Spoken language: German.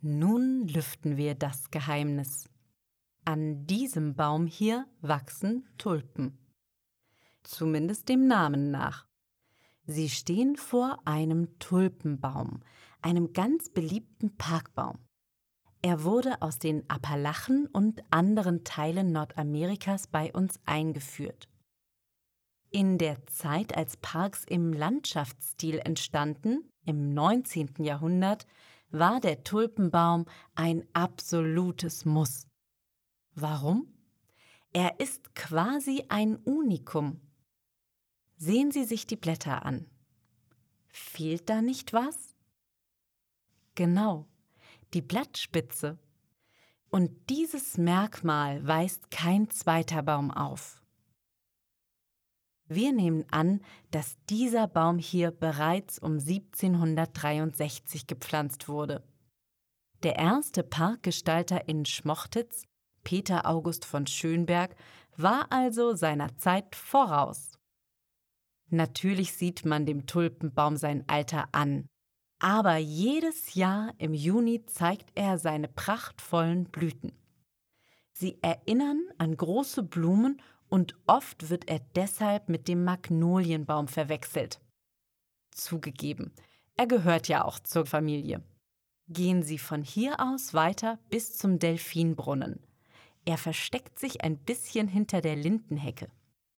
Nun lüften wir das Geheimnis. An diesem Baum hier wachsen Tulpen. Zumindest dem Namen nach. Sie stehen vor einem Tulpenbaum, einem ganz beliebten Parkbaum. Er wurde aus den Appalachen und anderen Teilen Nordamerikas bei uns eingeführt. In der Zeit, als Parks im Landschaftsstil entstanden, im 19. Jahrhundert, war der Tulpenbaum ein absolutes Muss. Warum? Er ist quasi ein Unikum. Sehen Sie sich die Blätter an. Fehlt da nicht was? Genau, die Blattspitze. Und dieses Merkmal weist kein zweiter Baum auf. Wir nehmen an, dass dieser Baum hier bereits um 1763 gepflanzt wurde. Der erste Parkgestalter in Schmochtitz, Peter August von Schönberg, war also seiner Zeit voraus. Natürlich sieht man dem Tulpenbaum sein Alter an, aber jedes Jahr im Juni zeigt er seine prachtvollen Blüten. Sie erinnern an große Blumen und oft wird er deshalb mit dem Magnolienbaum verwechselt. Zugegeben, er gehört ja auch zur Familie. Gehen Sie von hier aus weiter bis zum Delfinbrunnen. Er versteckt sich ein bisschen hinter der Lindenhecke.